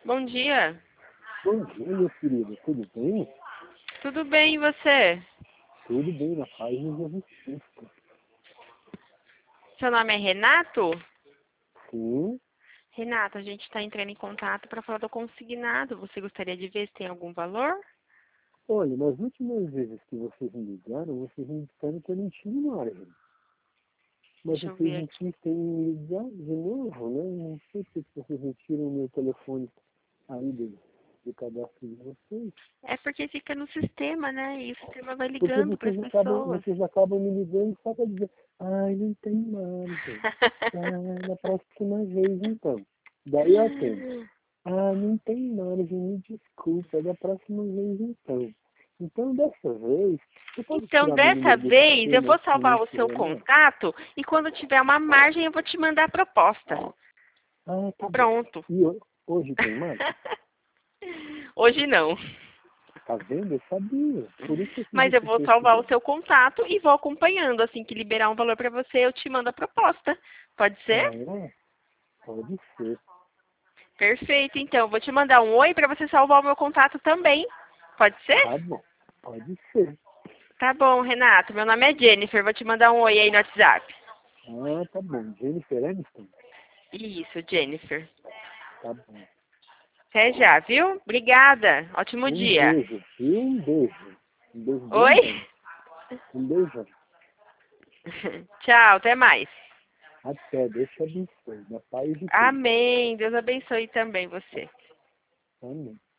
Bom dia. Bom dia, meu querido. Tudo bem? Tudo bem, e você? Tudo bem, na paz de Jesus Cristo. Seu nome é Renato? Sim. Renato, a gente está entrando em contato para falar do consignado. Você gostaria de ver se tem algum valor? Olha, nas últimas vezes que vocês me ligaram, vocês me disseram que eu não tinha margem. Mas Deixa eu vocês ver aqui. insistem em me ligar de novo, né? Não sei por que vocês não tiram o meu telefone aí do cadastro de vocês. É porque fica no sistema, né? E o sistema vai Porque ligando para as pessoas. vocês acabam me ligando só para dizer, ai, não tem margem. Ah, na próxima vez então. Daí eu atendo. Ah, não tem margem, me desculpa, da próxima vez então. Então, dessa vez, você pode Então, tirar meu dessa número do vez, eu sistema vou se salvar não o seu tiver mais? contato e quando tiver uma margem, eu vou te mandar a proposta. Ah, tá bom. Pronto. E hoje tem mais? Hoje não. Tá vendo? Eu sabia. Por isso que eu quis Mas eu vou insistir salvar o estudando. seu contato e vou acompanhando. Assim que liberar um valor para você, eu te mando a proposta. Pode ser? Ah, é? Pode ser. Perfeito, então. Vou te mandar um oi para você salvar o meu contato também. Pode ser? Tá bom. Pode ser. Tá bom, Renato. Meu nome é Jennifer. Vou te mandar um oi aí no WhatsApp. Ah, tá bom. Jennifer Aniston? Isso, Jennifer. Tá bom. Até já, viu? Obrigada. Ótimo Um dia. beijo, viu? Um beijo. Um beijo bem Oi? grande. Um beijão. Tchau, até mais. Até. Deus te abençoe. Da paz de Cristo. Amém. Deus abençoe também você. Amém.